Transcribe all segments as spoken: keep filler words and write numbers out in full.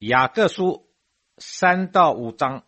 雅各书三到五章。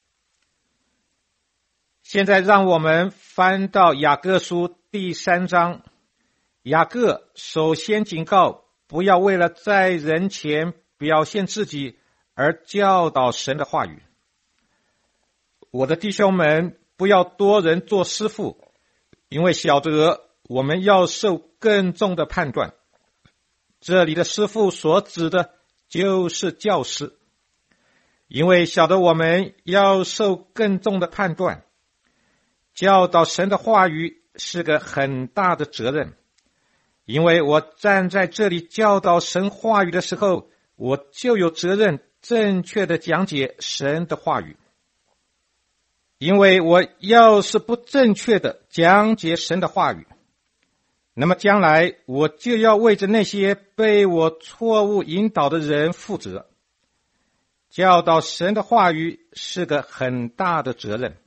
现在让我们翻到雅各书第三章。雅各首先警告，不要为了在人前表现自己而教导神的话语。我的弟兄们，不要多人做师傅，因为晓得我们要受更重的判断。这里的师傅所指的就是教师，因为晓得我们要受更重的判断。教导神的话语是个很大的责任，因为我站在这里教导神话语的时候，我就有责任正确的讲解神的话语。因为我要是不正确的讲解神的话语，那么将来我就要为着那些被我错误引导的人负责。教导神的话语是个很大的责任。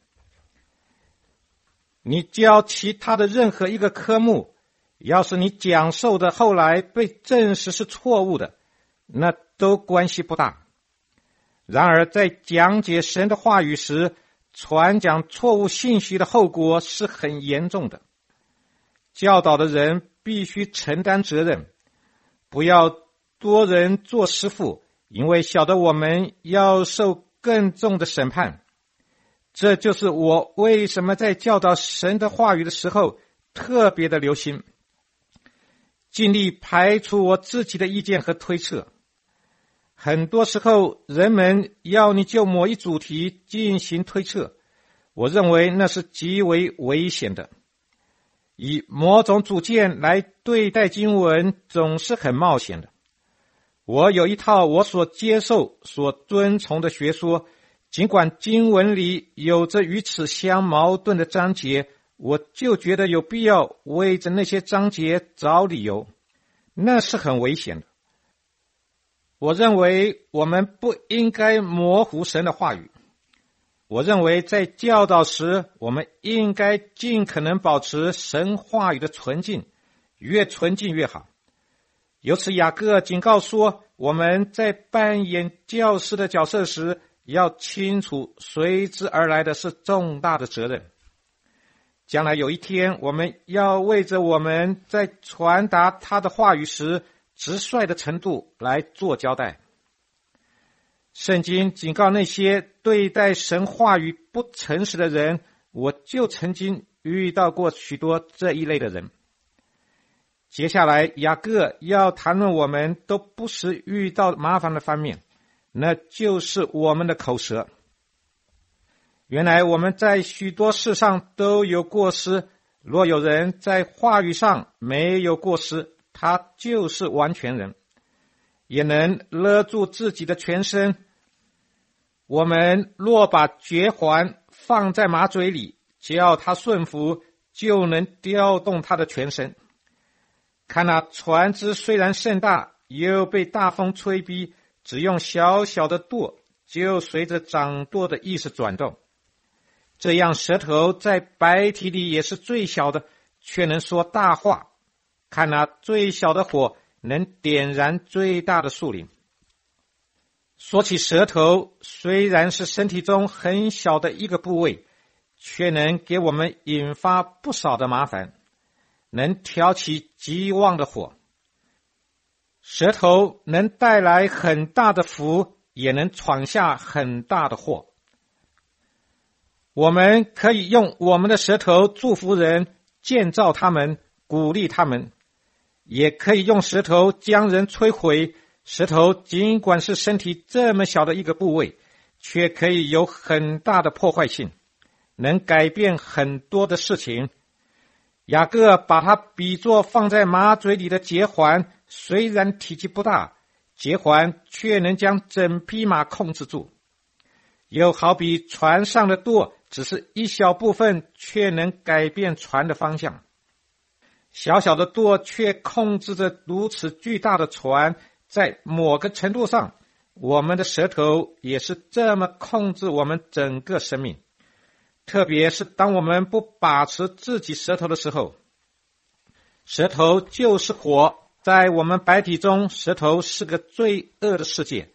你教其他的任何一个科目，要是你讲授的后来被证实是错误的，那都关系不大。然而在讲解神的话语时，传讲错误信息的后果是很严重的。教导的人必须承担责任，不要多人做师傅，因为晓得我们要受更重的审判。这就是我为什么在教导神的话语的时候特别的留心，尽力排除我自己的意见和推测。很多时候人们要你就某一主题进行推测，我认为那是极为危险的。以某种主见来对待经文总是很冒险的。我有一套我所接受所遵从的学说，尽管经文里有着与此相矛盾的章节，我就觉得有必要为着那些章节找理由，那是很危险的。我认为我们不应该模糊神的话语。我认为在教导时，我们应该尽可能保持神话语的纯净，越纯净越好。由此雅各警告说，我们在扮演教师的角色时，要清楚随之而来的是重大的责任。将来有一天，我们要为着我们在传达他的话语时直率的程度来做交代。圣经警告那些对待神话语不诚实的人，我就曾经遇到过许多这一类的人。接下来雅各要谈论我们都不时遇到麻烦的方面，那就是我们的口舌。原来我们在许多事上都有过失，若有人在话语上没有过失，他就是完全人，也能勒住自己的全身。我们若把绝环放在马嘴里，叫他顺服，就能调动他的全身。看那船只虽然甚大，又被大风吹逼，只用小小的舵，就随着掌舵的意思转动。这样舌头在白体里也是最小的，却能说大话。看那最小的火能点燃最大的树林。说起舌头，虽然是身体中很小的一个部位，却能给我们引发不少的麻烦，能挑起极旺的火。舌头能带来很大的福，也能闯下很大的祸。我们可以用我们的舌头祝福人，建造他们，鼓励他们，也可以用舌头将人摧毁。舌头尽管是身体这么小的一个部位，却可以有很大的破坏性，能改变很多的事情。雅各把它比作放在马嘴里的结环，虽然体积不大，结环却能将整匹马控制住。又好比船上的舵只是一小部分，却能改变船的方向。小小的舵却控制着如此巨大的船。在某个程度上，我们的舌头也是这么控制我们整个生命。特别是当我们不把持自己舌头的时候。舌头就是火，在我们白体中，舌头是个罪恶的世界，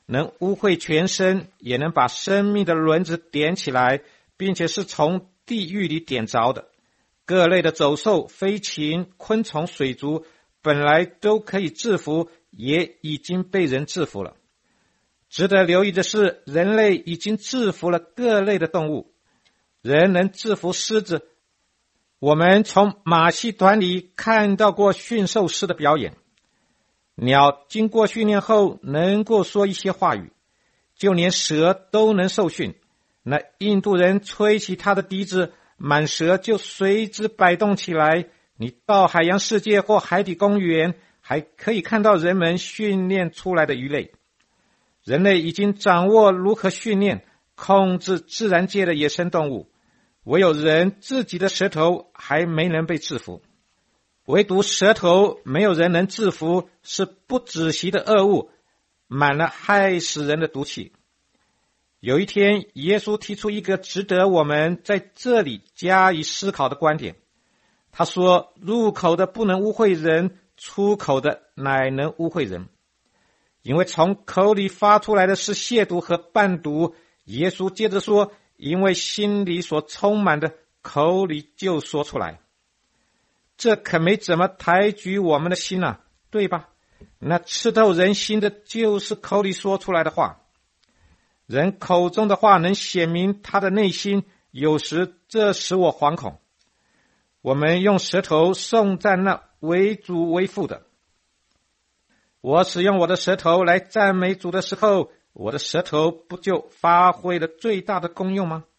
能污秽全身，也能把生命的轮子点起来，并且是从地狱里点着的。各类的走兽、飞禽、昆虫、水族本来都可以制服，也已经被人制服了。值得留意的是，人类已经制服了各类的动物。人能制服狮子，我们从马戏团里看到过驯兽师的表演。鸟经过训练后能够说一些话语，就连蛇都能受训。那印度人吹起他的笛子，满蛇就随之摆动起来。你到海洋世界或海底公园，还可以看到人们训练出来的鱼类。人类已经掌握如何训练、控制自然界的野生动物，唯有人自己的舌头还没能被制服。唯独舌头没有人能制服，是不止息的恶物，满了害死人的毒气。有一天，耶稣提出一个值得我们在这里加以思考的观点。他说，入口的不能污秽人，出口的乃能污秽人。因为从口里发出来的是亵渎和伴毒。耶稣接着说，因为心里所充满的，口里就说出来。这可没怎么抬举我们的心啊，对吧？那刺透人心的就是口里说出来的话。人口中的话能显明他的内心，有时这使我惶恐。我们用舌头颂赞那为主为父的。我使用我的舌头来赞美主的时候，我的舌头不就发挥了最大的功用吗？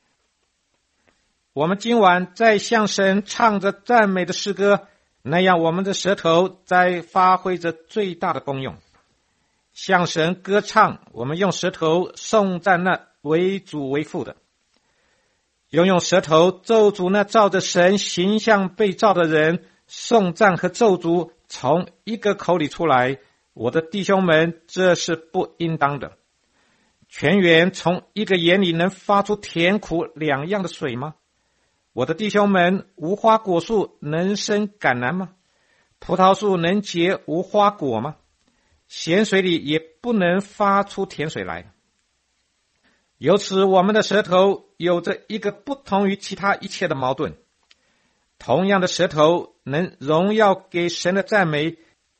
我们今晚在向神唱着赞美的诗歌，那样我们的舌头在发挥着最大的功用。向神歌唱，我们用舌头颂赞那为主为父的。用用舌头咒诅那照着神形象被造的人，颂赞和咒诅从一个口里出来，我的弟兄们，这是不应当的。泉源从一个眼里能发出甜苦两样的水吗？我的弟兄们，无花果树能生橄榄吗？葡萄树能结无花果吗？咸水里也不能发出甜水来。由此，我们的舌头有着一个不同于其他一切的矛盾。同样的舌头能荣耀给神的赞美，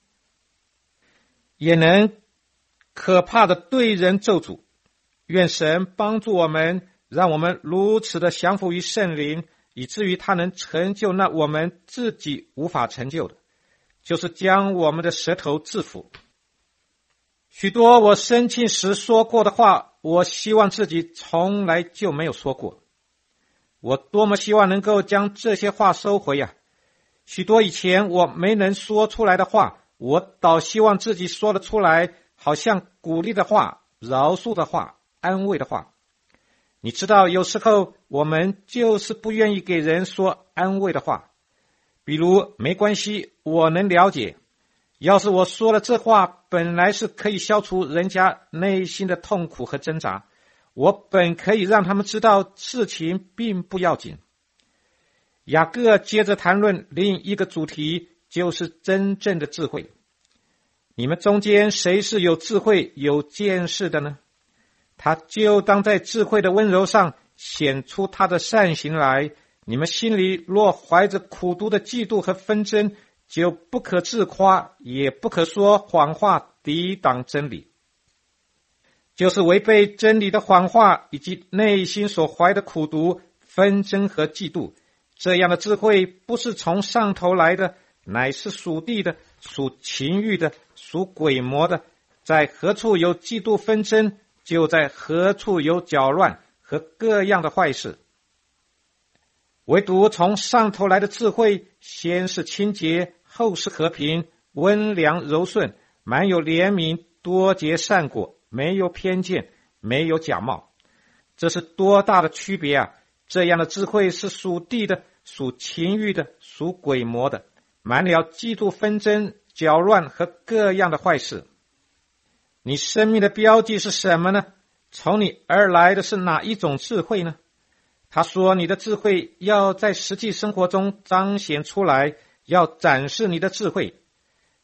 也能可怕的对人咒诅。愿神帮助我们，让我们如此的降服于圣灵，以至于他能成就那我们自己无法成就的，就是将我们的舌头制服。许多我生气时说过的话，我希望自己从来就没有说过。我多么希望能够将这些话收回啊！许多以前我没能说出来的话，我倒希望自己说了出来，好像鼓励的话、饶恕的话、安慰的话。你知道，有时候我们就是不愿意给人说安慰的话，比如没关系，我能了解。要是我说了这话，本来是可以消除人家内心的痛苦和挣扎，我本可以让他们知道事情并不要紧。雅各接着谈论另一个主题，就是真正的智慧。你们中间谁是有智慧、有见识的呢？他就当在智慧的温柔上显出他的善行来。你们心里若怀着苦毒的嫉妒和纷争，就不可自夸，也不可说谎话抵挡真理。就是违背真理的谎话，以及内心所怀的苦毒、纷争和嫉妒。这样的智慧不是从上头来的，乃是属地的、属情欲的、属鬼魔的。在何处有嫉妒纷争，就在何处有搅乱和各样的坏事。唯独从上头来的智慧，先是清洁，后是和平，温良柔顺，满有怜悯，多结善果，没有偏见，没有假冒。这是多大的区别啊！这样的智慧是属地的，属情欲的，属鬼魔的，满了嫉妒纷争、搅乱和各样的坏事。你生命的标记是什么呢？从你而来的是哪一种智慧呢？他说，你的智慧要在实际生活中彰显出来，要展示你的智慧。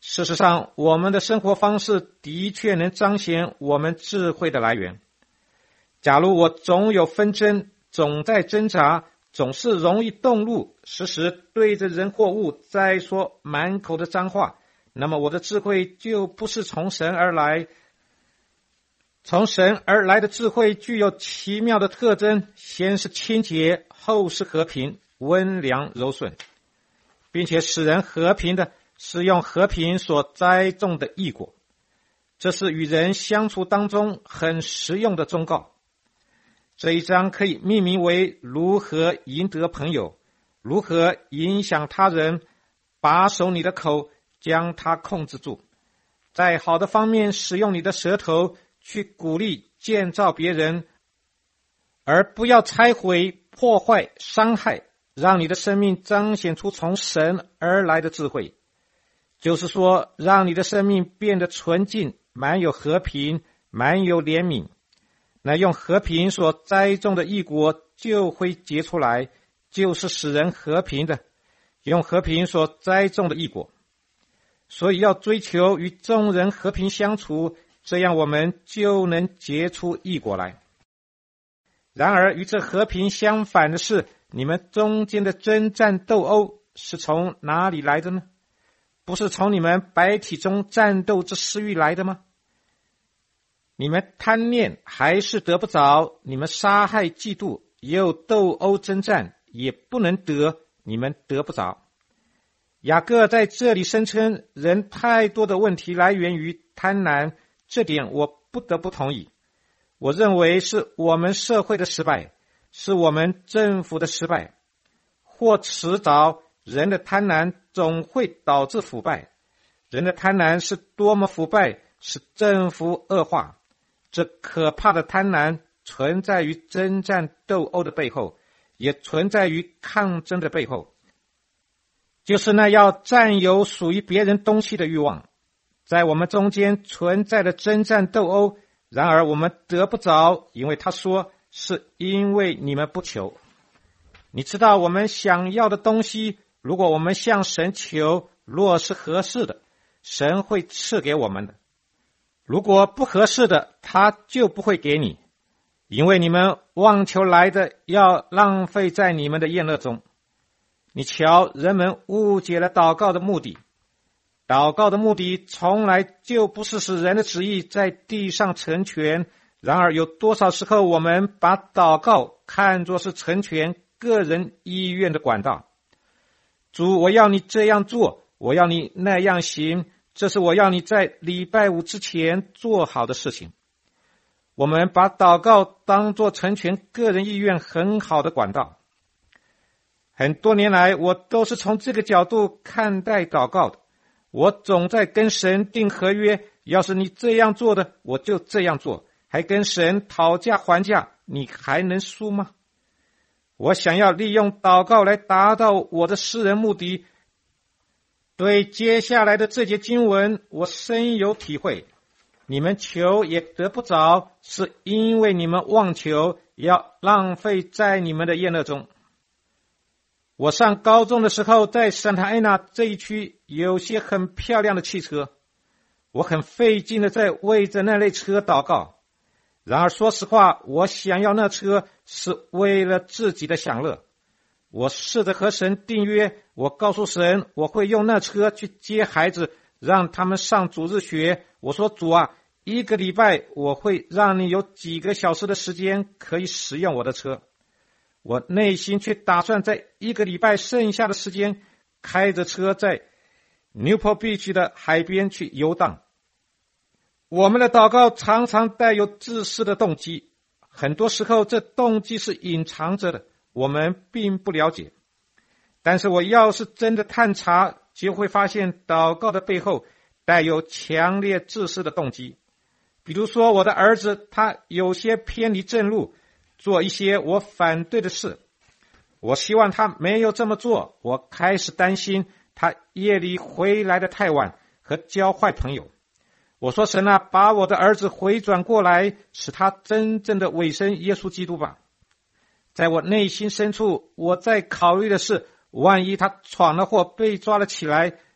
事实上，我们的生活方式的确能彰显我们智慧的来源。假如我总有纷争，总在挣扎，总是容易动怒，时时对着人或物再说满口的脏话，那么我的智慧就不是从神而来。从神而来的智慧具有奇妙的特征，先是清洁，后是和平，温良柔顺，并且使人和平的是用和平所栽种的义果。这是与人相处当中很实用的忠告。这一章可以命名为如何赢得朋友，如何影响他人，把守你的口，将它控制住，在好的方面使用你的舌头去鼓励建造别人，而不要拆毁、破坏、伤害，让你的生命彰显出从神而来的智慧。就是说，让你的生命变得纯净，满有和平，满有怜悯。那用和平所栽种的义果就会结出来，就是使人和平的，用和平所栽种的义果。所以要追求与众人和平相处，这样我们就能结出义果来。然而与这和平相反的是，你们中间的征战斗殴是从哪里来的呢？不是从你们白体中战斗之私欲来的吗？你们贪念还是得不着，你们杀害嫉妒又斗殴征战，也不能得，你们得不着。雅各在这里声称人太多的问题来源于贪婪，这点我不得不同意。我认为是我们社会的失败，是我们政府的失败，或迟早人的贪婪总会导致腐败。人的贪婪是多么腐败，使政府恶化。这可怕的贪婪存在于征战斗殴的背后，也存在于抗争的背后，就是那要占有属于别人东西的欲望。在我们中间存在的征战斗殴，然而我们得不着，因为他说是因为你们不求。你知道我们想要的东西，如果我们向神求，若是合适的，神会赐给我们的。如果不合适的，他就不会给你，因为你们妄求来的要浪费在你们的宴乐中。你瞧，人们误解了祷告的目的。祷告的目的从来就不是使人的旨意在地上成全，然而有多少时候我们把祷告看作是成全个人意愿的管道。主，我要你这样做，我要你那样行，这是我要你在礼拜五之前做好的事情。我们把祷告当作成全个人意愿很好的管道。很多年来，我都是从这个角度看待祷告的。我总在跟神订合约，要是你这样做的，我就这样做，还跟神讨价还价，你还能输吗？我想要利用祷告来达到我的私人目的。对接下来的这节经文，我深有体会。你们求也得不着，是因为你们妄求，要浪费在你们的宴乐中。我上高中的时候，在圣塔安娜这一区有些很漂亮的汽车，我很费劲的在为着那类车祷告。然而说实话，我想要那车是为了自己的享乐。我试着和神订约，我告诉神我会用那车去接孩子，让他们上主日学。我说，主啊，一个礼拜我会让你有几个小时的时间可以使用我的车。我内心却打算在一个礼拜剩下的时间，开着车在 Newport Beach 的海边去游荡。我们的祷告常常带有自私的动机，很多时候这动机是隐藏着的，我们并不了解。但是我要是真的探查，就会发现祷告的背后带有强烈自私的动机。比如说，我的儿子他有些偏离正路，做一些我反对的事，我希望他没有这么做。我开始担心他夜里回来的太晚和交坏朋友。我说，神啊，把我的儿子回转过来，使他真正的委身耶稣基督吧。在我内心深处，我在考虑的是，万一他闯了祸被抓了起来，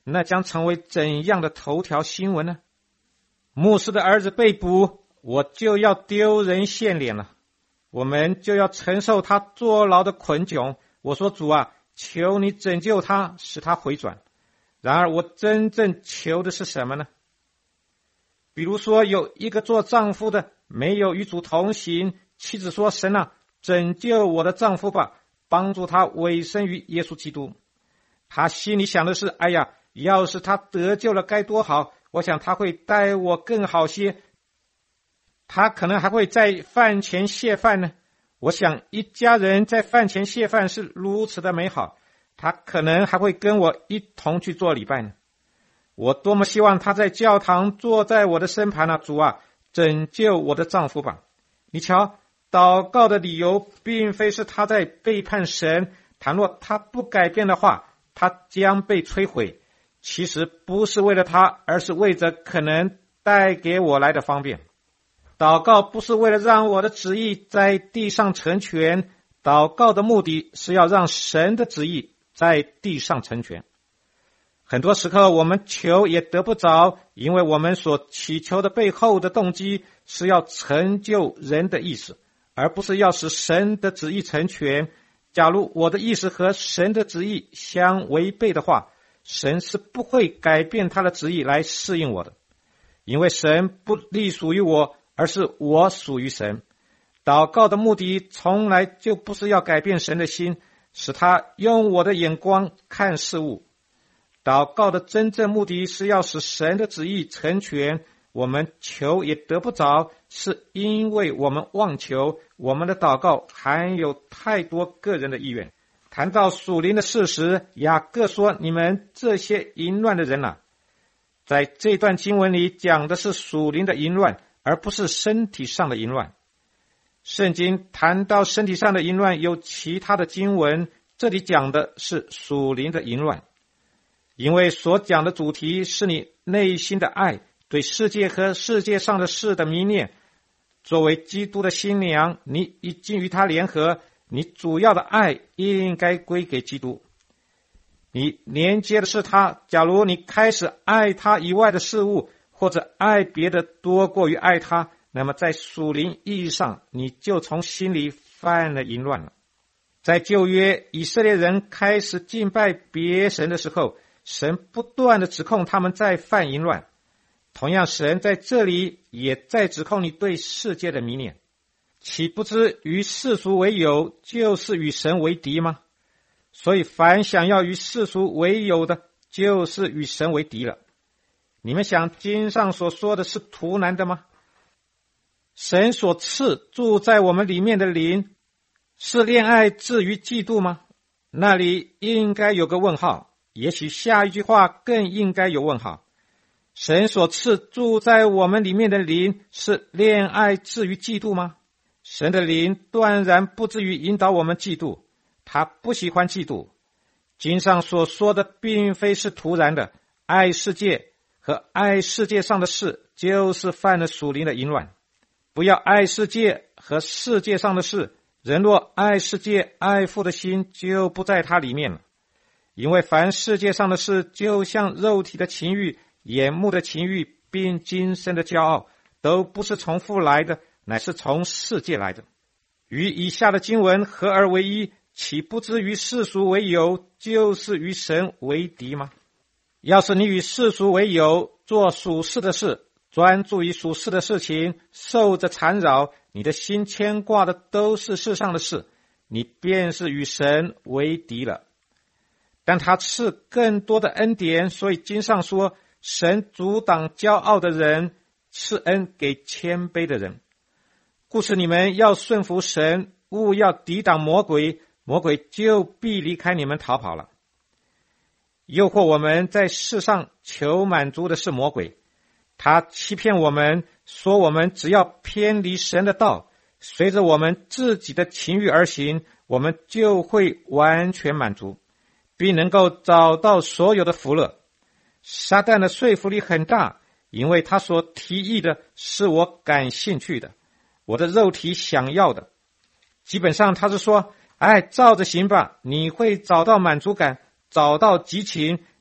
那将成为怎样的头条新闻呢？牧师的儿子被捕，我就要丢人现脸了，我们就要承受他坐牢的捆窘。我说，主啊，求你拯救他，使他回转。然而我真正求的是什么呢？比如说，有一个做丈夫的没有与主同行，妻子说，神啊，拯救我的丈夫吧，帮助他委身于耶稣基督。他心里想的是，哎呀，要是他得救了该多好，我想他会待我更好些，他可能还会在饭前谢饭呢。我想一家人在饭前谢饭是如此的美好，他可能还会跟我一同去做礼拜呢。我多么希望他在教堂坐在我的身旁啊，主啊，拯救我的丈夫吧。你瞧，祷告的理由并非是他在背叛神，倘若他不改变的话，他将被摧毁。其实不是为了他，而是为着可能带给我来的方便。祷告不是为了让我的旨意在地上成全，祷告的目的是要让神的旨意在地上成全。很多时候我们求也得不着，因为我们所祈求的背后的动机是要成就人的意思，而不是要使神的旨意成全。假如我的意思和神的旨意相违背的话，神是不会改变他的旨意来适应我的，因为神不隶属于我，而是我属于神。祷告的目的从来就不是要改变神的心，使他用我的眼光看事物。祷告的真正目的是要使神的旨意成全，我们求也得不着，是因为我们妄求，我们的祷告含有太多个人的意愿。谈到属灵的事实，雅各说，你们这些淫乱的人啊，在这段经文里讲的是属灵的淫乱，而不是身体上的淫乱。圣经谈到身体上的淫乱有其他的经文，这里讲的是属灵的淫乱。因为所讲的主题是你内心的爱，对世界和世界上的事的迷恋。作为基督的新娘，你已经与他联合，你主要的爱应该归给基督。你连接的是他，假如你开始爱他以外的事物，或者爱别的多过于爱他，那么在属灵意义上，你就从心里犯了淫乱了。在旧约，以色列人开始敬拜别神的时候，神不断的指控他们在犯淫乱。同样，神在这里也在指控你对世界的迷恋。岂不知与世俗为友，就是与神为敌吗？所以凡想要与世俗为友的，就是与神为敌了。你们想经上所说的是徒然的吗？神所赐住在我们里面的灵，是恋爱至于嫉妒吗？那里应该有个问号，也许下一句话更应该有问号。神所赐住在我们里面的灵，是恋爱至于嫉妒吗？神的灵断然不至于引导我们嫉妒，他不喜欢嫉妒。经上所说的并非是徒然的，爱世界和爱世界上的事，就是犯了属灵的淫乱。不要爱世界和世界上的事，人若爱世界，爱父的心就不在他里面了。因为凡世界上的事，就像肉体的情欲、眼目的情欲，并今生的骄傲，都不是从父来的，乃是从世界来的。与以下的经文合而为一，岂不知与世俗为友，就是与神为敌吗？要是你与世俗为友，做属世的事，专注于属世的事情，受着缠扰，你的心牵挂的都是世上的事，你便是与神为敌了。但他赐更多的恩典，所以经上说，神阻挡骄傲的人，赐恩给谦卑的人。故此你们要顺服神，勿要抵挡魔鬼，魔鬼就必离开你们逃跑了。诱惑我们在世上求满足的是魔鬼，他欺骗我们，说我们只要偏离神的道，随着我们自己的情欲而行，我们就会完全满足，并能够找到所有的福乐。撒旦的说服力很大，因为他所提议的是我感兴趣的，我的肉体想要的。基本上他是说，哎，照着行吧，你会找到满足感，找到激情，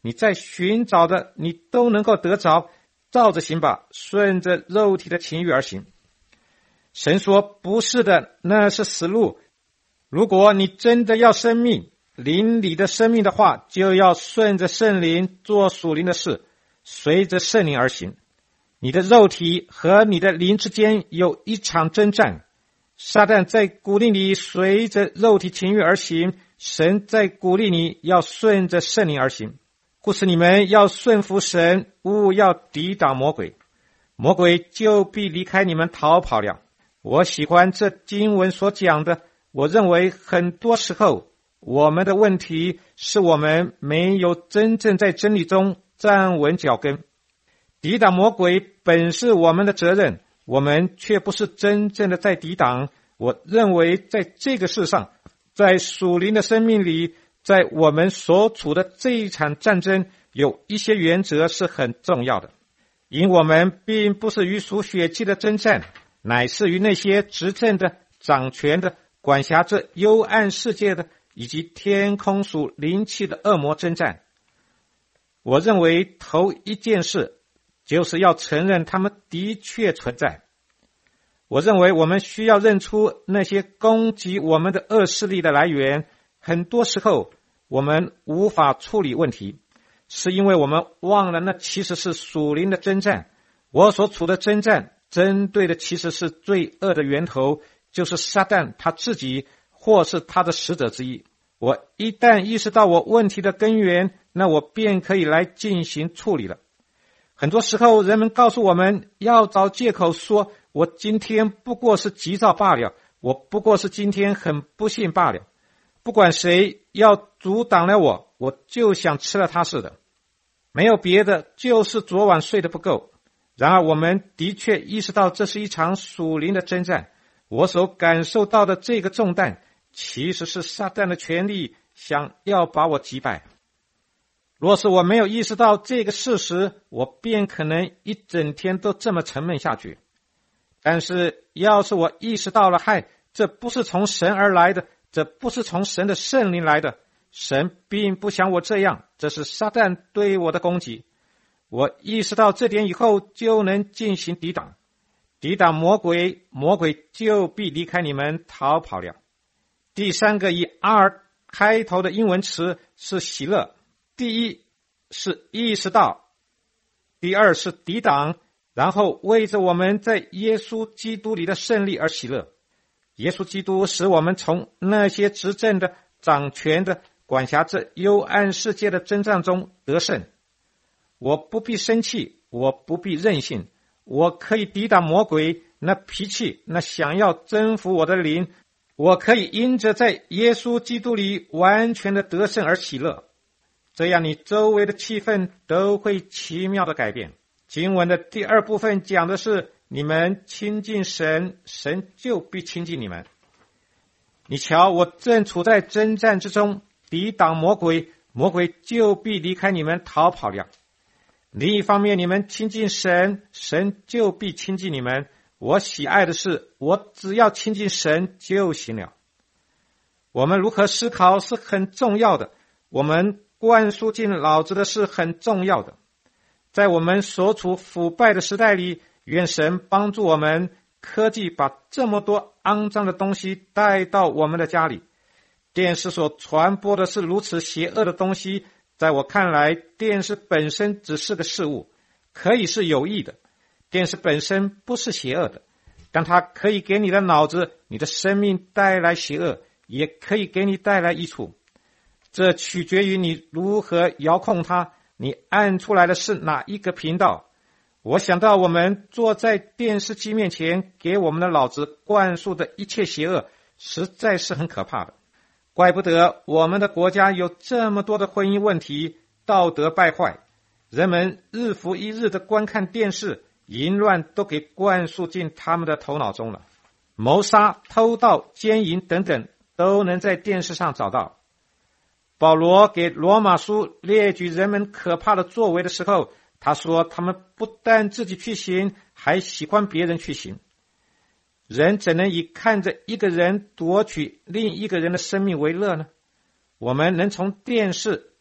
你在寻找的，你都能够得着，照着行吧，顺着肉体的情欲而行。神说不是的，那是死路。如果你真的要生命，灵里的生命的话，就要顺着圣灵做属灵的事，随着圣灵而行。你的肉体和你的灵之间有一场征战，撒旦在鼓励你随着肉体情欲而行，神在鼓励你要顺着圣灵而行。故此你们要顺服神，勿要抵挡魔鬼，魔鬼就必离开你们逃跑了。我喜欢这经文所讲的，我认为很多时候我们的问题是我们没有真正在真理中站稳脚跟。抵挡魔鬼本是我们的责任，我们却不是真正的在抵挡。我认为在这个世上，在属灵的生命里，在我们所处的这一场战争，有一些原则是很重要的。因我们并不是与属血气的征战，乃是与那些执政的、掌权的、管辖这幽暗世界的，以及天空属灵气的恶魔征战。我认为头一件事就是要承认他们的确存在。我认为我们需要认出那些攻击我们的恶势力的来源。很多时候我们无法处理问题，是因为我们忘了那其实是属灵的征战。我所处的征战针对的其实是罪恶的源头，就是撒旦他自己或是他的使者之一。我一旦意识到我问题的根源，那我便可以来进行处理了。很多时候人们告诉我们要找借口说，我今天不过是急躁罢了，我不过是今天很不幸罢了，不管谁要阻挡了我，我就想吃了他似的。没有别的，就是昨晚睡得不够。然而我们的确意识到这是一场属灵的征战。我所感受到的这个重担，其实是撒旦的权力想要把我击败。若是我没有意识到这个事实，我便可能一整天都这么沉闷下去。但是要是我意识到了，嗨，这不是从神而来的，这不是从神的圣灵来的，神并不想我这样，这是撒旦对我的攻击。我意识到这点以后，就能进行抵挡。抵挡魔鬼，魔鬼就必离开你们逃跑了。第三个以 R 开头的英文词是喜乐。第一是意识到，第二是抵挡，然后为着我们在耶稣基督里的胜利而喜乐。耶稣基督使我们从那些执政的、掌权的、管辖这幽暗世界的征战中得胜。我不必生气，我不必任性，我可以抵挡魔鬼那脾气，那想要征服我的灵。我可以因着在耶稣基督里完全的得胜而喜乐。这样你周围的气氛都会奇妙的改变。经文的第二部分讲的是你们亲近神，神就必亲近你们。你瞧，我正处在征战之中，抵挡魔鬼，魔鬼就必离开你们逃跑了。另一方面，你们亲近神，神就必亲近你们。我喜爱的是，我只要亲近神就行了。我们如何思考是很重要的，我们灌输进脑子的是很重要的。在我们所处腐败的时代里，愿神帮助我们，科技把这么多肮脏的东西带到我们的家里。电视所传播的是如此邪恶的东西，在我看来，电视本身只是个事物，可以是有益的。电视本身不是邪恶的，但它可以给你的脑子、你的生命带来邪恶，也可以给你带来益处。这取决于你如何遥控它，你按出来的是哪一个频道。我想到我们坐在电视机面前，给我们的脑子灌输的一切邪恶，实在是很可怕的。怪不得我们的国家有这么多的婚姻问题，道德败坏，人们日复一日的观看电视，淫乱都给灌输进他们的头脑中了。谋杀、偷盗、奸淫等等都能在电视上找到。保罗给罗马书列举人们可怕的作为的时候，他说他们不但自己去行，还喜欢别人去行。人怎能以看着一个人夺取另一个人的生命为乐呢？我们能从电视、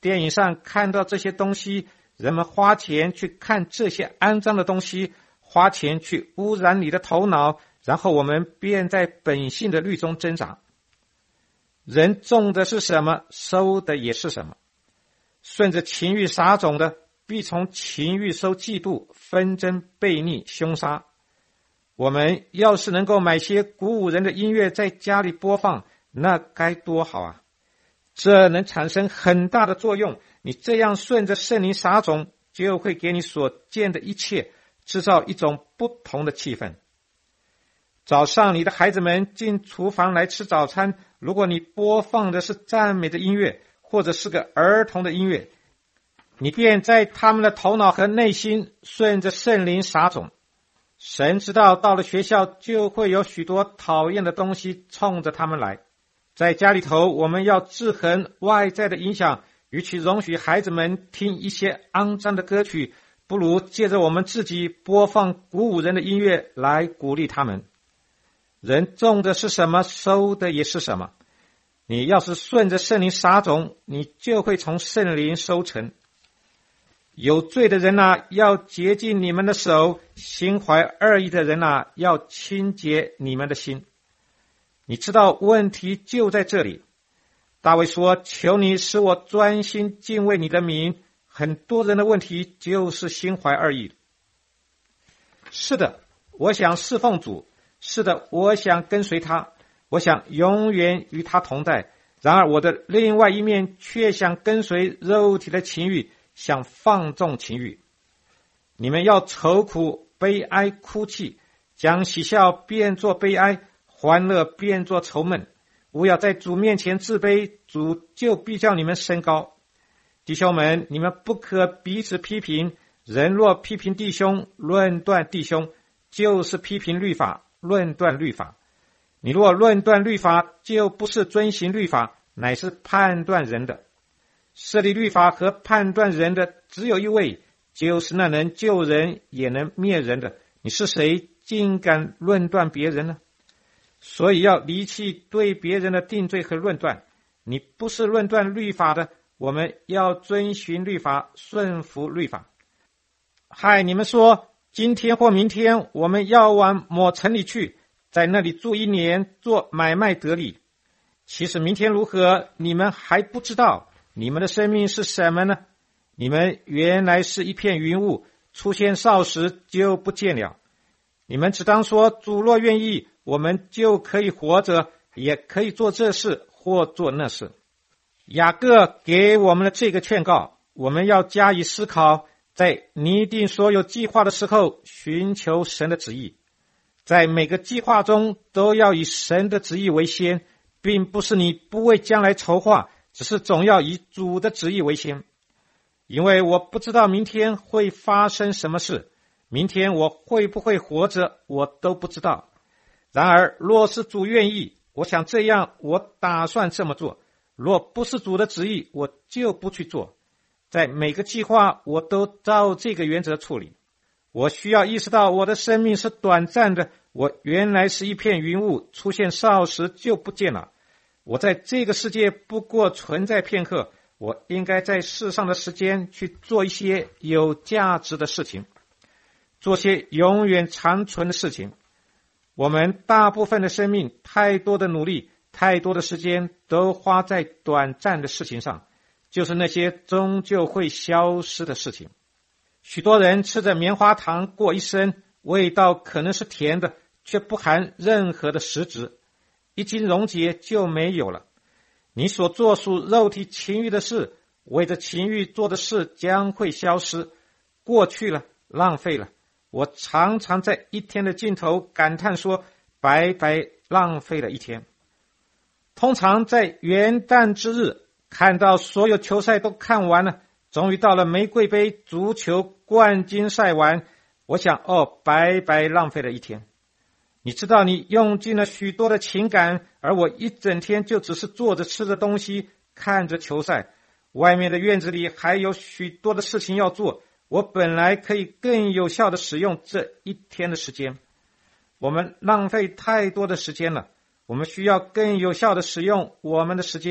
电影上看到这些东西，人们花钱去看这些肮脏的东西，花钱去污染你的头脑，然后我们便在本性的律中挣扎。人种的是什么，收的也是什么。顺着情欲撒种的，必从情欲收嫉妒、纷争、悖逆、凶杀。我们要是能够买些鼓舞人的音乐在家里播放，那该多好啊！这能产生很大的作用。你这样顺着圣灵撒种，就会给你所见的一切制造一种不同的气氛。早上你的孩子们进厨房来吃早餐，如果你播放的是赞美的音乐，或者是个儿童的音乐，你便在他们的头脑和内心顺着圣灵撒种。神知道到了学校就会有许多讨厌的东西冲着他们来。在家里头，我们要制衡外在的影响，与其容许孩子们听一些肮脏的歌曲，不如借着我们自己播放鼓舞人的音乐来鼓励他们。人种的是什么，收的也是什么。你要是顺着圣灵撒种，你就会从圣灵收成。有罪的人啊，要洁净你们的手；心怀二意的人啊，要清洁你们的心。你知道问题就在这里。大卫说，求你使我专心敬畏你的名。很多人的问题就是心怀二意。是的，我想侍奉主，是的，我想跟随他，我想永远与他同在。然而我的另外一面却想跟随肉体的情欲，想放纵情欲。你们要愁苦、悲哀、哭泣，将喜笑变作悲哀，欢乐变作愁闷。勿要在主面前自卑，主就必叫你们升高。弟兄们，你们不可彼此批评。人若批评弟兄，论断弟兄，就是批评律法，论断律法。你若论断律法，就不是遵行律法，乃是判断人的。设立律法和判断人的只有一位，就是那能救人也能灭人的。你是谁，竟敢论断别人呢？所以要离弃对别人的定罪和论断。你不是论断律法的，我们要遵循律法，顺服律法。嗨，你们说今天或明天我们要往某城里去，在那里住一年，做买卖得利。其实明天如何，你们还不知道。你们的生命是什么呢？你们原来是一片云雾，出现少时就不见了。你们只当说，主若愿意，我们就可以活着，也可以做这事或做那事。雅各给我们的这个劝告，我们要加以思考，在拟定所有计划的时候，寻求神的旨意。在每个计划中都要以神的旨意为先，并不是你不为将来筹划，只是总要以主的旨意为先。因为我不知道明天会发生什么事，明天我会不会活着，我都不知道。然而若是主愿意，我想这样，我打算这么做。若不是主的旨意，我就不去做。在每个计划我都照这个原则处理。我需要意识到我的生命是短暂的，我原来是一片云雾，出现少时就不见了。我在这个世界不过存在片刻，我应该在世上的时间去做一些有价值的事情，做些永远长存的事情。我们大部分的生命，太多的努力，太多的时间都花在短暂的事情上，就是那些终究会消失的事情。许多人吃着棉花糖过一生，味道可能是甜的，却不含任何的实质，一经溶解就没有了。你所做属肉体情欲的事，为着情欲做的事将会消失，过去了，浪费了。我常常在一天的尽头感叹说，白白浪费了一天。通常在元旦之日，看到所有球赛都看完了，终于到了玫瑰杯足球冠军赛完，我想，哦，白白浪费了一天。你知道你用尽了许多的情感，而我一整天就只是坐着吃着东西，看着球赛。外面的院子里还有许多的事情要做，我本来可以更有效的使用这一天的时间。我们浪费太多的时间了，我们需要更有效的使用我们的时间，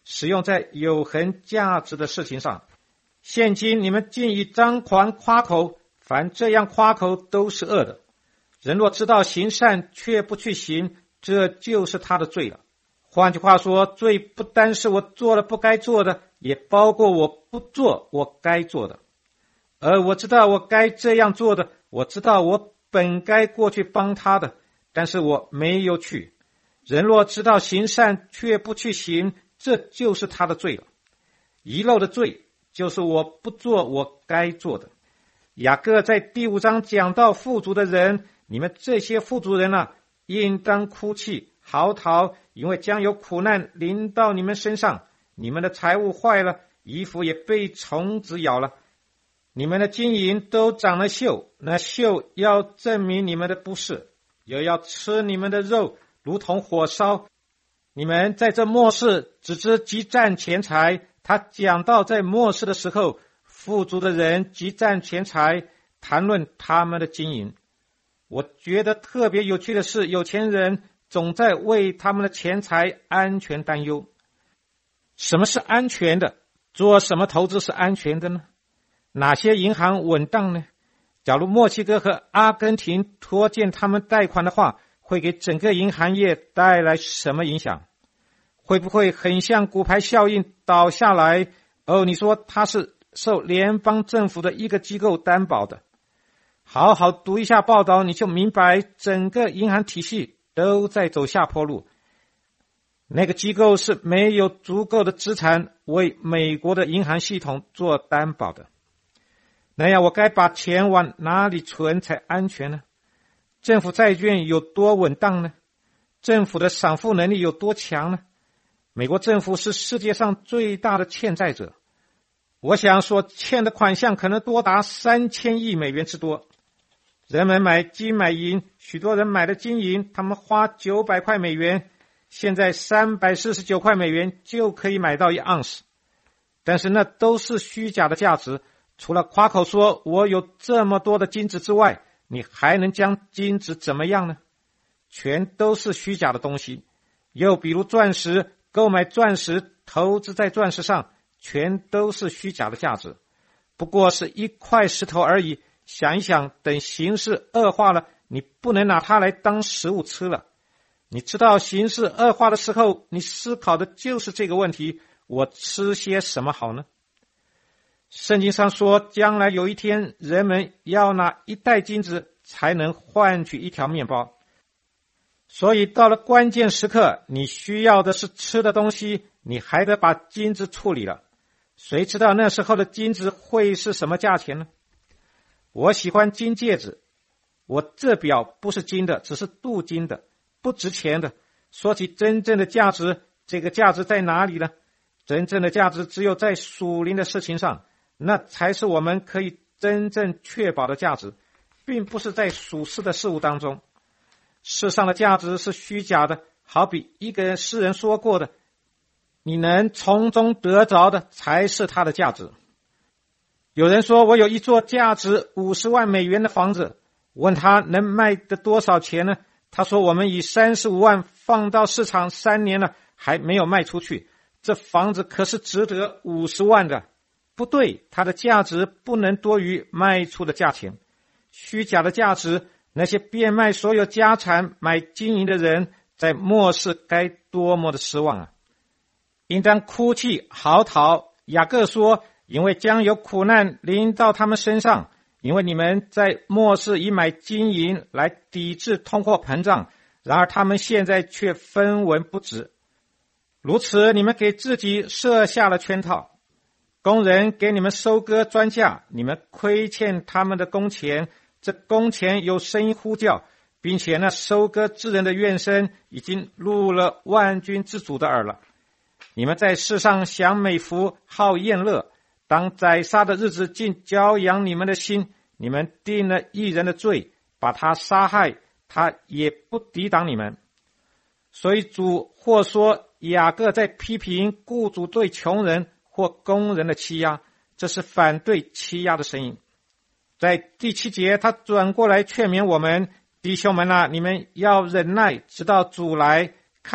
使用在有恒价值的事情上。现今你们竟以张狂夸口，凡这样夸口都是恶的。人若知道行善却不去行，这就是他的罪了。换句话说，罪不单是我做了不该做的，也包括我不做我该做的。而我知道我该这样做的，我知道我本该过去帮他的，但是我没有去。人若知道行善却不去行，这就是他的罪了。遗漏的罪就是我不做我该做的。雅各在第五章讲到富足的人，你们这些富足人啊，应当哭泣嚎啕，因为将有苦难临到你们身上。你们的财物坏了，衣服也被虫子咬了，你们的金银都长了锈，那锈要证明你们的不是，又要吃你们的肉，如同火烧。你们在这末世只知积攒钱财。他讲到在末世的时候，富足的人积攒钱财，谈论他们的金银。我觉得特别有趣的是，有钱人总在为他们的钱财安全担忧。什么是安全的？做什么投资是安全的呢？哪些银行稳当呢？假如墨西哥和阿根廷拖欠他们贷款的话，会给整个银行业带来什么影响？会不会很像骨牌效应倒下来？哦，你说它是受联邦政府的一个机构担保的。好好读一下报道，你就明白整个银行体系都在走下坡路。那个机构是没有足够的资产为美国的银行系统做担保的。那样我该把钱往哪里存才安全呢？政府债券有多稳当呢？政府的偿付能力有多强呢？美国政府是世界上最大的欠债者，我想所欠的款项可能多达三千亿美元之多。人们买金买银，许多人买的金银，他们花九百块美元，现在三百四十九块美元就可以买到一盎司。但是那都是虚假的价值，除了夸口说我有这么多的金子之外，你还能将金子怎么样呢？全都是虚假的东西。又比如钻石，购买钻石，投资在钻石上，全都是虚假的价值，不过是一块石头而已。想一想，等形势恶化了，你不能拿它来当食物吃了。你知道形势恶化的时候，你思考的就是这个问题，我吃些什么好呢？圣经上说，将来有一天，人们要拿一袋金子才能换取一条面包。所以到了关键时刻，你需要的是吃的东西，你还得把金子处理了。谁知道那时候的金子会是什么价钱呢？我喜欢金戒指，我这表不是金的，只是镀金的，不值钱的。说起真正的价值，这个价值在哪里呢？真正的价值只有在属灵的事情上，那才是我们可以真正确保的价值，并不是在属世的事物当中。世上的价值是虚假的，好比一个诗人说过的，你能从中得着的才是它的价值。有人说，我有一座价值五十万美元的房子，问他能卖得多少钱呢？他说，我们以三十五万放到市场三年了，还没有卖出去，这房子可是值得五十万的。不对，它的价值不能多于卖出的价钱。虚假的价值，那些变卖所有家产买金银的人，在末世该多么的失望啊！应当哭泣嚎啕。雅各说，因为将有苦难临到他们身上，因为你们在末世以买金银来抵制通货膨胀，然而他们现在却分文不值。如此，你们给自己设下了圈套。工人给你们收割庄稼，你们亏欠他们的工钱，这工钱有声音呼叫，并且那收割之人的怨声已经入了万军之主的耳了。你们在世上享美福，好宴乐，当宰杀的日子竟骄养你们的心。你们定了一人的罪，把他杀害，他也不抵挡你们。所以主或说雅各在批评雇主对穷人或工人的欺压，这是反对欺压的声音。在第七节，他转过来劝勉我们，弟兄们啊，你们要忍耐，直到主来。看了，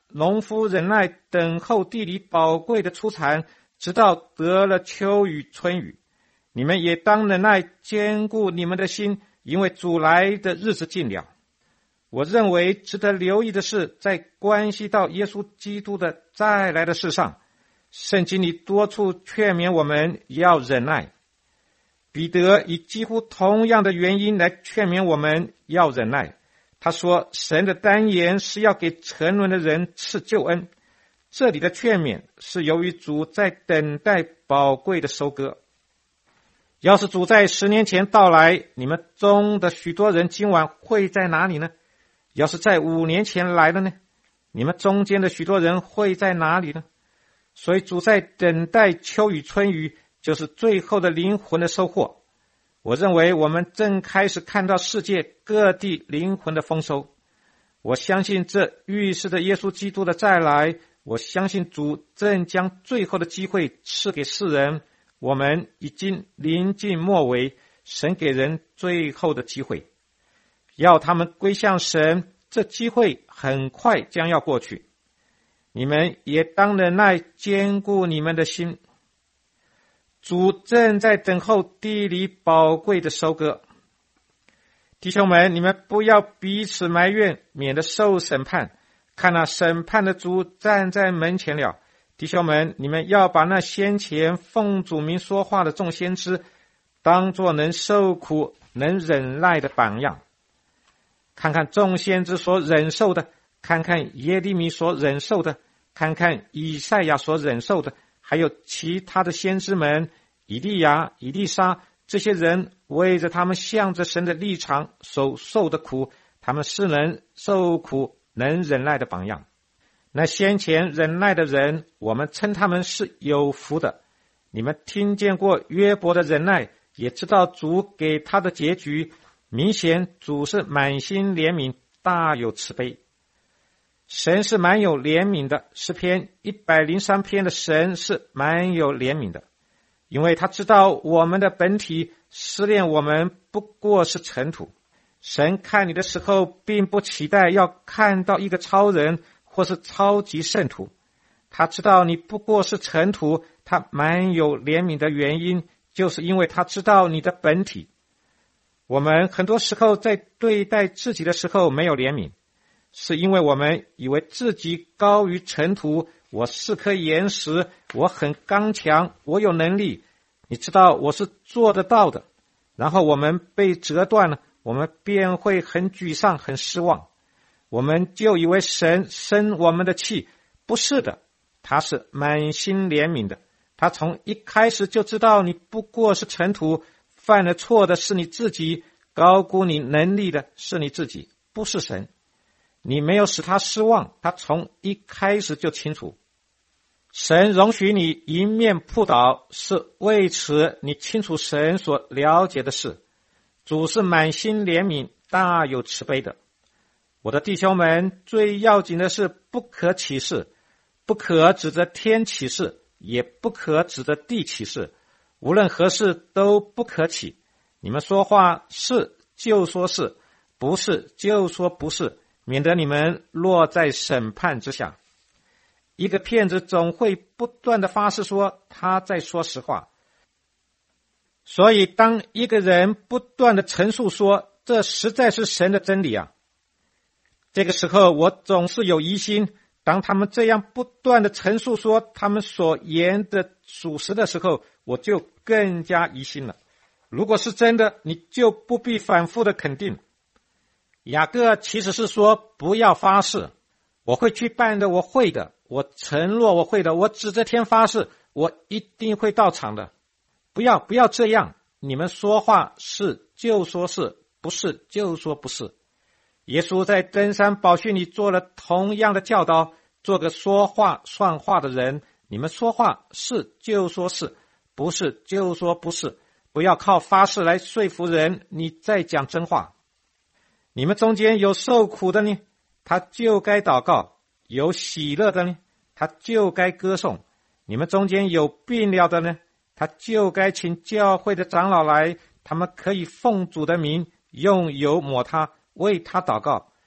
农夫忍耐等候地里宝贵的出产，直到得了秋雨春雨。你们也当忍耐，坚固你们的心，因为主来的日子近了。我认为值得留意的是，在关系到耶稣基督的再来的事上，圣经里多处劝勉我们要忍耐。彼得以几乎同样的原因来劝勉我们要忍耐。他说，神的单言是要给沉沦的人赐救恩。这里的劝勉是由于主在等待宝贵的收割。要是主在十年前到来，你们中的许多人今晚会在哪里呢？要是在五年前来了呢？你们中间的许多人会在哪里呢？所以主在等待秋雨春雨，就是最后的灵魂的收获。我认为我们正开始看到世界各地灵魂的丰收。我相信这预示着耶稣基督的再来，我相信主正将最后的机会赐给世人。我们已经临近末尾，神给人最后的机会，要他们归向神，这机会很快将要过去。你们也当忍耐，坚固你们的心。主正在等候地里宝贵的收割。弟兄们，你们不要彼此埋怨，免得受审判。看那审判的主站在门前了。弟兄们，你们要把那先前奉主名说话的众先知当作能受苦能忍耐的榜样。看看众先知所忍受的，看看耶利米所忍受的，看看以赛亚所忍受的，还有其他的先知们，以利亚、以利沙，这些人为着他们向着神的立场所受的苦，他们是能受苦能忍耐的榜样。那先前忍耐的人，我们称他们是有福的。你们听见过约伯的忍耐，也知道主给他的结局。明显主是满心怜悯，大有慈悲。神是蛮有怜悯的，诗篇一百零三篇的神是蛮有怜悯的，因为他知道我们的本体失恋，我们不过是尘土。神看你的时候，并不期待要看到一个超人或是超级圣徒，他知道你不过是尘土。他蛮有怜悯的原因，就是因为他知道你的本体。我们很多时候在对待自己的时候没有怜悯，是因为我们以为自己高于尘土，我是颗岩石，我很刚强，我有能力，你知道我是做得到的。然后我们被折断了，我们便会很沮丧很失望。我们就以为神生我们的气，不是的，他是满心怜悯的。他从一开始就知道你不过是尘土，犯了错的是你自己，高估你能力的是你自己，不是神。你没有使他失望，他从一开始就清楚。神容许你一面扑倒，是为此你清楚神所了解的事。主是满心怜悯，大有慈悲的。我的弟兄们，最要紧的是不可起誓，不可指着天起誓，也不可指着地起誓，无论何事都不可起。你们说话是就说是，不是就说不是，免得你们落在审判之下。一个骗子总会不断的发誓说他在说实话，所以当一个人不断的陈述说这实在是神的真理啊，这个时候我总是有疑心。当他们这样不断的陈述说他们所言的属实的时候，我就更加疑心了。如果是真的，你就不必反复的肯定。雅各其实是说不要发誓，我会去办的，我会的，我承诺我会的，我指着天发誓，我一定会到场的。不要不要这样，你们说话是就说是，不是就说不是。耶稣在登山宝训里做了同样的教导，做个说话算话的人。你们说话是就说是，不是就说不是，不要靠发誓来说服人你在讲真话。你们中间有受苦的呢，他就该祷告；有喜乐的呢，他就该歌颂。你们中间有病了的呢，他就该请教会的长老来，他们可以奉主的名用油抹他，为他祷告。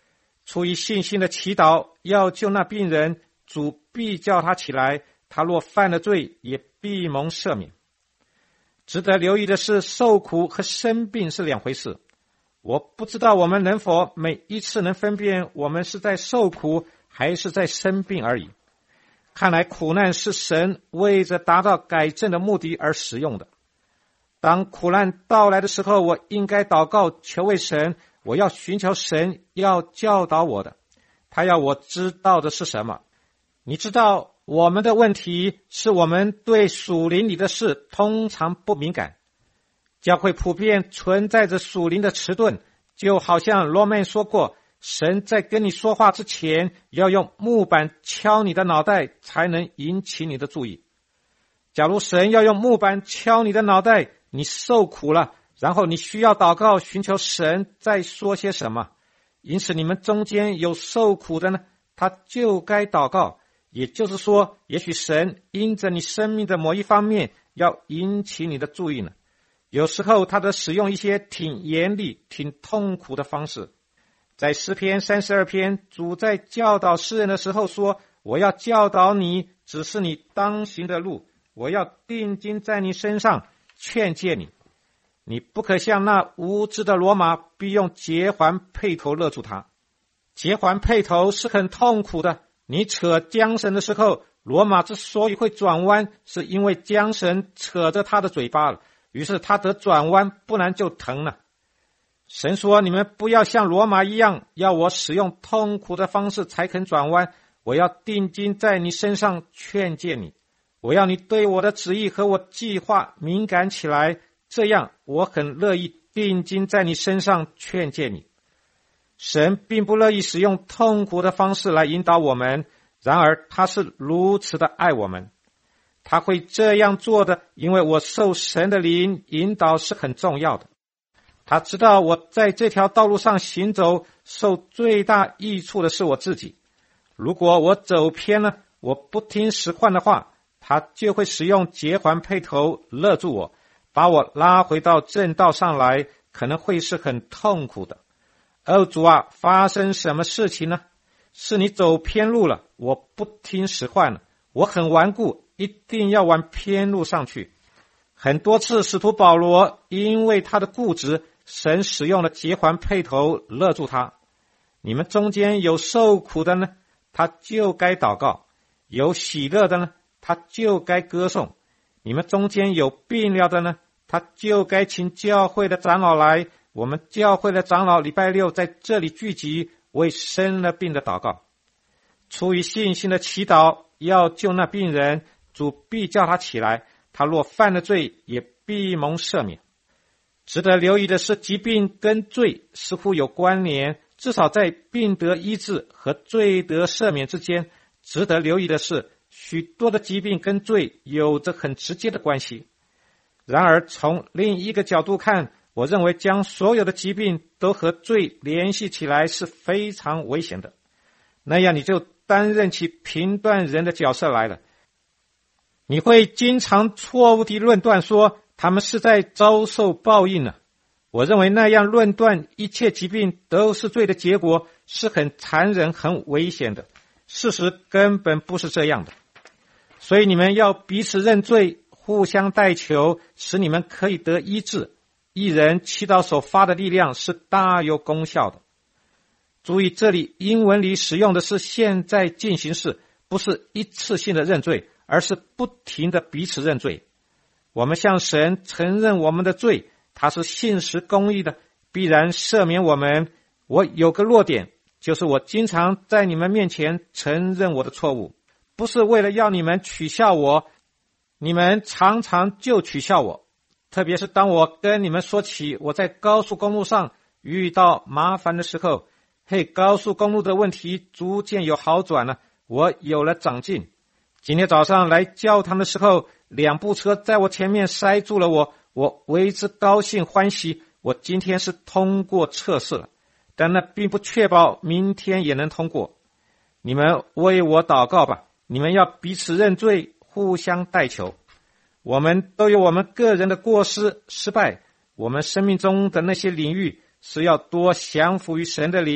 出于信心的祈祷，要救那病人，主必叫他起来，他若犯了罪，也必蒙赦免。值得留意的是，受苦和生病是两回事。我不知道我们能否每一次能分辨我们是在受苦还是在生病而已。看来苦难是神为着达到改正的目的而使用的。当苦难到来的时候，我应该祷告求问神，我要寻求神要教导我的，他要我知道的是什么。你知道我们的问题是我们对属灵里的事通常不敏感。教会普遍存在着属灵的迟钝，就好像罗曼说过，神在跟你说话之前，要用木板敲你的脑袋，才能引起你的注意。假如神要用木板敲你的脑袋，你受苦了，然后你需要祷告寻求神再说些什么。因此你们中间有受苦的呢，他就该祷告。也就是说，也许神因着你生命的某一方面要引起你的注意呢。有时候他得使用一些挺严厉、挺痛苦的方式。在诗篇三十二篇，主在教导诗人的时候说，我要教导你，指示你当行的路，我要定睛在你身上，劝诫你。你不可像那无知的罗马，必用结环辔头勒住他。结环辔头是很痛苦的。你扯缰绳的时候，罗马之所以会转弯，是因为缰绳扯着他的嘴巴了，于是他得转弯，不然就疼了。神说，你们不要像罗马一样，要我使用痛苦的方式才肯转弯，我要定睛在你身上劝诫你，我要你对我的旨意和我计划敏感起来，这样我很乐意定睛在你身上劝诫你。神并不乐意使用痛苦的方式来引导我们，然而他是如此的爱我们。他会这样做的，因为我受神的灵引导是很重要的。他知道我在这条道路上行走，受最大益处的是我自己。如果我走偏了，我不听使唤的话，他就会使用结环辔头勒住我，把我拉回到正道上来，可能会是很痛苦的。哦，主啊，发生什么事情呢？是你走偏路了，我不听使唤了，我很顽固，一定要往偏路上去。很多次使徒保罗因为他的固执，神使用了结环辔头勒住他。你们中间有受苦的呢，他就该祷告；有喜乐的呢，他就该歌颂。你们中间有病了的呢，他就该请教会的长老来。我们教会的长老礼拜六在这里聚集，为生了病的祷告。出于信心的祈祷，要救那病人，主必叫他起来，他若犯了罪，也必蒙赦免。值得留意的是，疾病跟罪似乎有关联，至少在病得医治和罪得赦免之间。值得留意的是，许多的疾病跟罪有着很直接的关系。然而从另一个角度看，我认为将所有的疾病都和罪联系起来是非常危险的，那样你就担任起评断人的角色来了。你会经常错误地论断说他们是在遭受报应呢。我认为那样论断一切疾病都是罪的结果是很残忍很危险的，事实根本不是这样的。所以你们要彼此认罪，互相代求，使你们可以得医治。一人祈祷所发的力量是大有功效的。注意，这里英文里使用的是现在进行式，不是一次性的认罪，而是不停的彼此认罪。我们向神承认我们的罪，他是信实公义的，必然赦免我们。我有个弱点，就是我经常在你们面前承认我的错误，不是为了要你们取笑我，你们常常就取笑我。特别是当我跟你们说起我在高速公路上遇到麻烦的时候，嘿，高速公路的问题逐渐有好转了，我有了长进。今天早上来教堂的时候，两部车在我前面塞住了我，我为之高兴欢喜，我今天是通过测试了，但那并不确保明天也能通过。你们为我祷告吧，你们要彼此认罪，互相代求。我们都有我们个人的过失、失败，我们生命中的那些领域是要多降服于神的灵，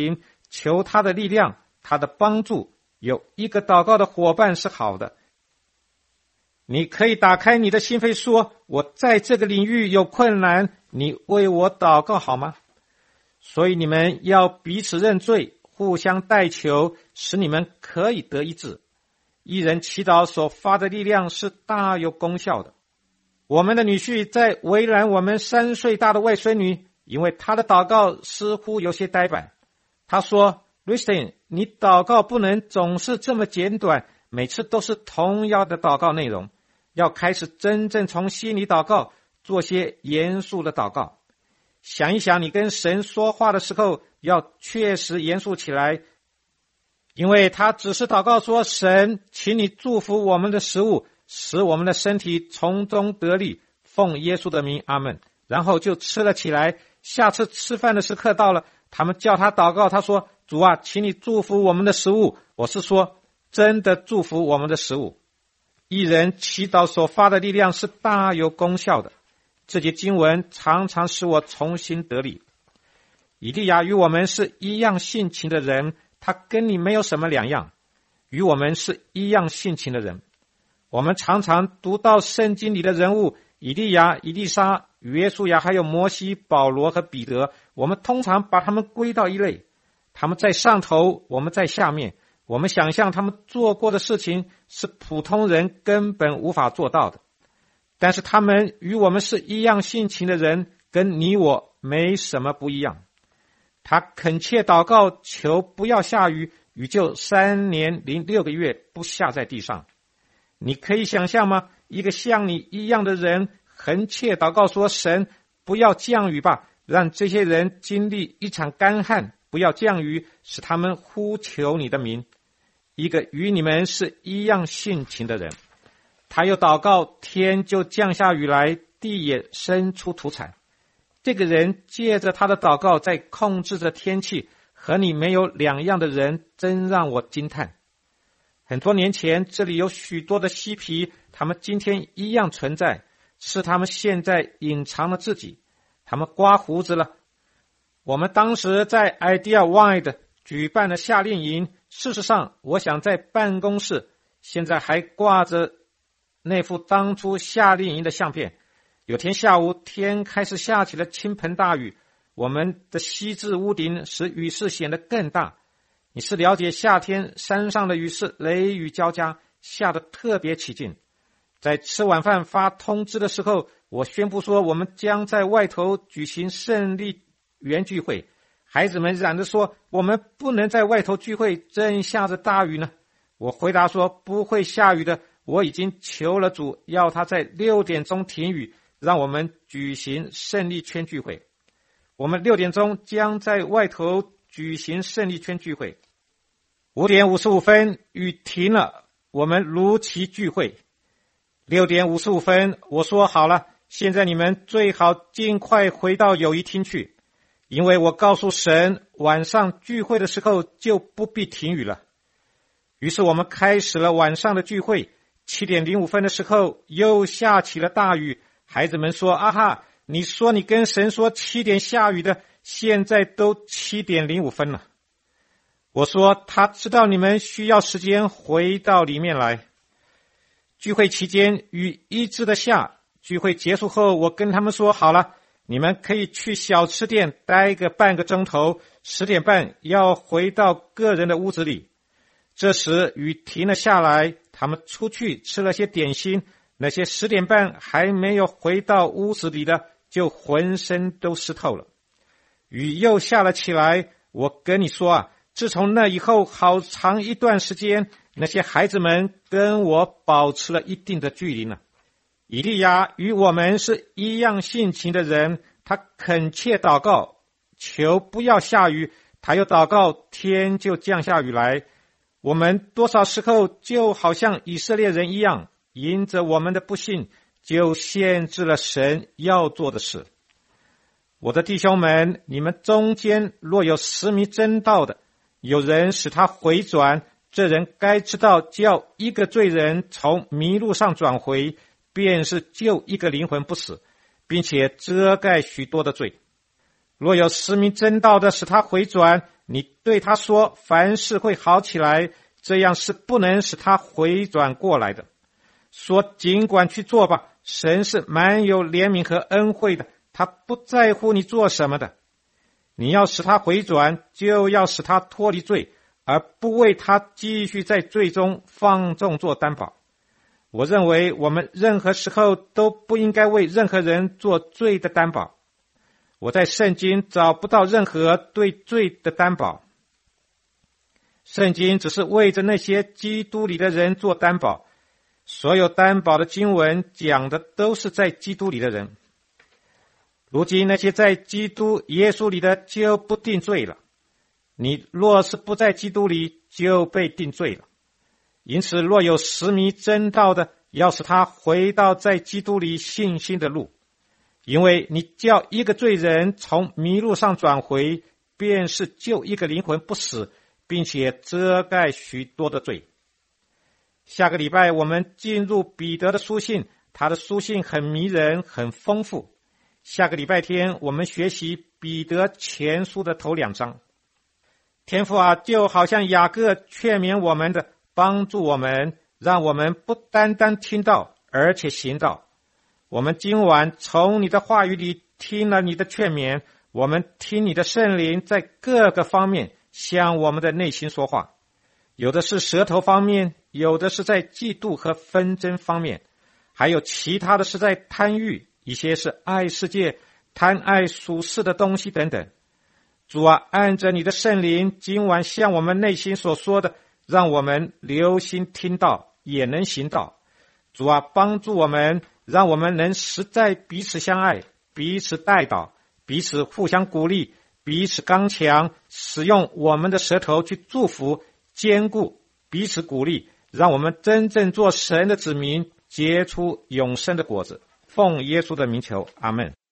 求他的力量，他的帮助。有一个祷告的伙伴是好的。你可以打开你的心扉说，我在这个领域有困难，你为我祷告好吗？所以你们要彼此认罪，互相代求，使你们可以得医治。一人祈祷所发的力量是大有功效的。我们的女婿在为难我们三岁大的外孙女，因为他的祷告似乎有些呆板。他说 Ristin， 你祷告不能总是这么简短，每次都是同样的祷告内容，要开始真正从心里祷告，做些严肃的祷告。想一想，你跟神说话的时候要确实严肃起来，因为他只是祷告说，神请你祝福我们的食物，使我们的身体从中得利，奉耶稣的名，阿们。然后就吃了起来。下次吃饭的时刻到了，他们叫他祷告，他说，主啊，请你祝福我们的食物。我是说真的祝福我们的食物。一人祈祷所发的力量是大有功效的。这节经文常常使我重新得力。以利亚与我们是一样性情的人，他跟你没有什么两样，与我们是一样性情的人。我们常常读到圣经里的人物，以利亚、以利沙、约书亚，还有摩西、保罗和彼得，我们通常把他们归到一类。他们在上头，我们在下面。我们想象他们做过的事情是普通人根本无法做到的。但是他们与我们是一样性情的人，跟你我没什么不一样。他恳切祷告，求不要下雨，雨就三年零六个月不下在地上。你可以想象吗？一个像你一样的人恳切祷告说，神不要降雨吧，让这些人经历一场干旱，不要降雨，使他们呼求你的名。一个与你们是一样性情的人，他又祷告，天就降下雨来，地也生出土产。这个人借着他的祷告在控制着天气，和你没有两样的人真让我惊叹。很多年前，这里有许多的嬉皮，他们今天一样存在，是他们现在隐藏了自己，他们刮胡子了。我们当时在 Idea Wide 举办了夏令营，事实上我想在办公室现在还挂着那幅当初夏令营的相片。有天下午，天开始下起了倾盆大雨，我们的西至屋顶使雨势显得更大。你是了解夏天山上的雨是雷雨交加，下得特别起劲。在吃晚饭发通知的时候，我宣布说我们将在外头举行胜利园聚会。孩子们嚷着说，我们不能在外头聚会，正下着大雨呢。我回答说，不会下雨的，我已经求了主，要他在六点钟停雨，让我们举行胜利圈聚会。我们六点钟将在外头举行胜利圈聚会。五点五十五分，雨停了，我们如期聚会。六点五十五分，我说好了，现在你们最好尽快回到友谊厅去，因为我告诉神，晚上聚会的时候就不必停雨了。于是我们开始了晚上的聚会。七点零五分的时候，又下起了大雨。孩子们说，啊哈，你说你跟神说七点下雨的，现在都七点零五分了。我说，他知道你们需要时间回到里面来。聚会期间雨一直的下，聚会结束后，我跟他们说，好了，你们可以去小吃店待个半个钟头，十点半要回到个人的屋子里。这时雨停了下来，他们出去吃了些点心，那些十点半还没有回到屋子里的，就浑身都湿透了。雨又下了起来，我跟你说啊，自从那以后好长一段时间，那些孩子们跟我保持了一定的距离呢。以利亚与我们是一样性情的人，他恳切祷告，求不要下雨，他又祷告，天就降下雨来。我们多少时候就好像以色列人一样，因着我们的不信，就限制了神要做的事。我的弟兄们，你们中间若有失迷真道的，有人使他回转，这人该知道，叫一个罪人从迷路上转回，便是救一个灵魂不死，并且遮盖许多的罪。若有失迷真道的使他回转， 你对他说凡事会好起来，这样是不能使他回转过来的。说尽管去做吧，神是满有怜悯和恩惠的，他不在乎你做什么的。你要使他回转，就要使他脱离罪，而不为他继续在罪中放纵做担保。我认为我们任何时候都不应该为任何人做罪的担保。我在圣经找不到任何对罪的担保。圣经只是为着那些基督里的人做担保，所有担保的经文讲的都是在基督里的人。如今那些在基督耶稣里的就不定罪了，你若是不在基督里，就被定罪了。因此若有实迷真道的，要使他回到在基督里信心的路，因为你叫一个罪人从迷路上转回，便是救一个灵魂不死，并且遮盖许多的罪。下个礼拜我们进入彼得的书信，他的书信很迷人，很丰富。下个礼拜天我们学习彼得前书的头两章。天父啊，就好像雅各劝勉我们的，帮助我们，让我们不单单听到，而且行道。我们今晚从你的话语里听了你的劝勉，我们听你的圣灵在各个方面向我们的内心说话，有的是舌头方面，有的是在嫉妒和纷争方面，还有其他的是在贪欲，一些是爱世界，贪爱属世的东西等等。主啊，按着你的圣灵今晚向我们内心所说的，让我们留心听到，也能行道。主啊，帮助我们，让我们能实在彼此相爱，彼此代祷，彼此互相鼓励，彼此刚强，使用我们的舌头去祝福，坚固，彼此鼓励，让我们真正做神的子民，结出永生的果子。奉耶稣的名求，阿们。